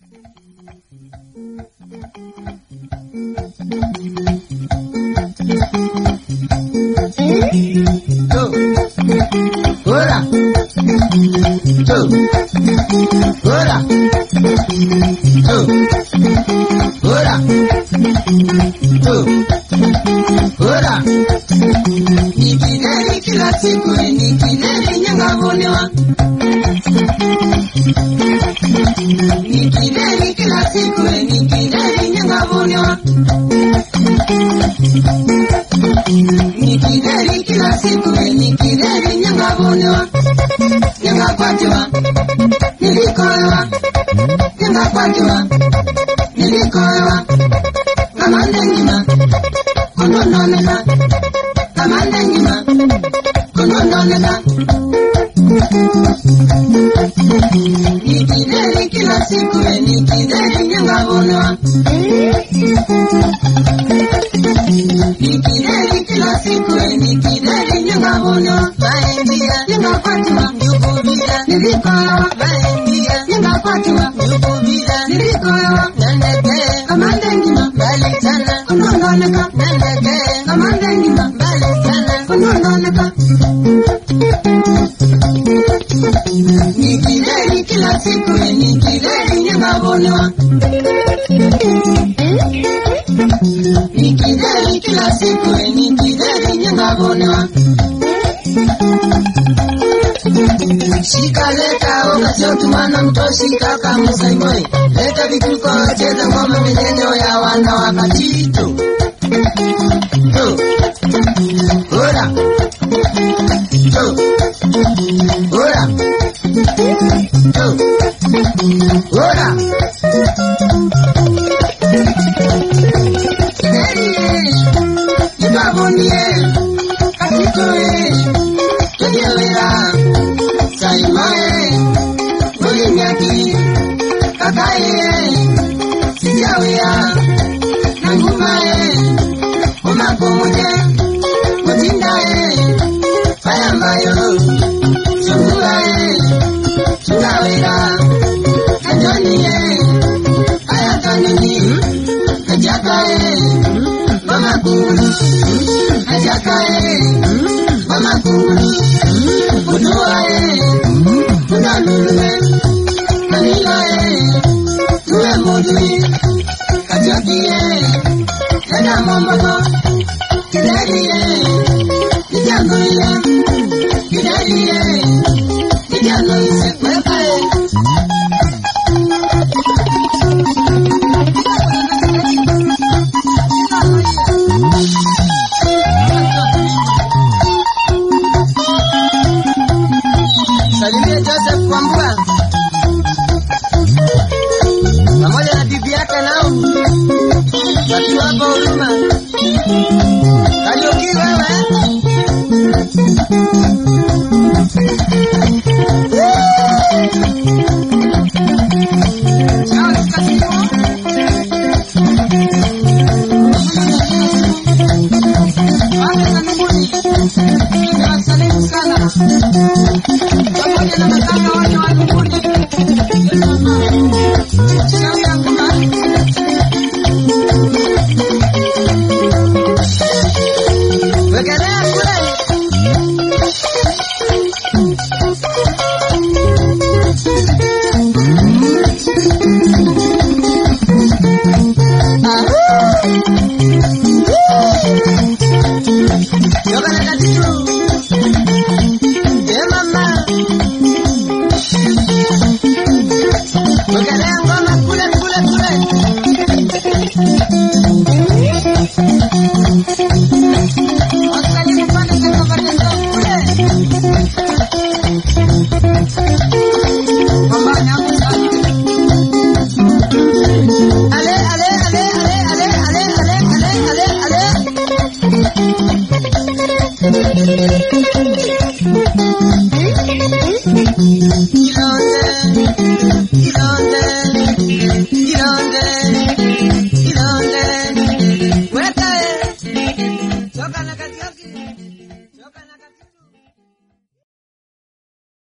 Ora. Ora. Ora. Ora. Nikidari kila siku nikidari nyangavolewa. Nikidari kila siku nikidari nyangavolewa. Nikidari kila siku nikidari nyangavolewa. Nyangapatiwa nilikolewa. Nyangapatiwa nilikolewa. Kamanda ngima konononeka. Kamanda ngima konononeka. Nikidari kila siku nikidari nyangavolewa. Nikidari kila siku nikidari nyangavolewa. Baendia nyangapatiwa nyukubira nilikolewa. Baendia nyangapatiwa nyukubira nilikolewa. Naneke kamanda ngima mbali sana konononeka. Naneke kamanda ngima mbali sana konononeka. Nikidari kila siku nikidari nyangavolewa. Nikidari kila siku nikidari nyangavolewa. Shika leta unachotumana mtoshika kama saimoi. Leta vituko cheza ngoma mijenyo ya wana wakatito. Ora. Ora. Ora. Nibabonie katitoe tujelera saimae mulinyaki kakae sijawea nangumae umapomoje mutindae payambayo sungurae sungawera kanjonie ayakanini kajakae mamakuru kajakae mamakuru uduae udalulume manilae tuwe mudui kajakie kada mambago kidarie nijangoile kidarie nijangoise kwekae. Salimia Joseph Kwambua pamoja na bibi yake nao wakiwa hapa Huruma. Kariuki wewe asante sana. Pamoja na makanga wote wa Luguni. Shauri ya kuma. Wekelea kule. Yoga na katitu. Mama. Wekelea ngoma kule kule kule. Wakalini pande za pande za kule. Mama nyangu sana. Ale ale ale ale ale ale ale ale ale ale. Ilonde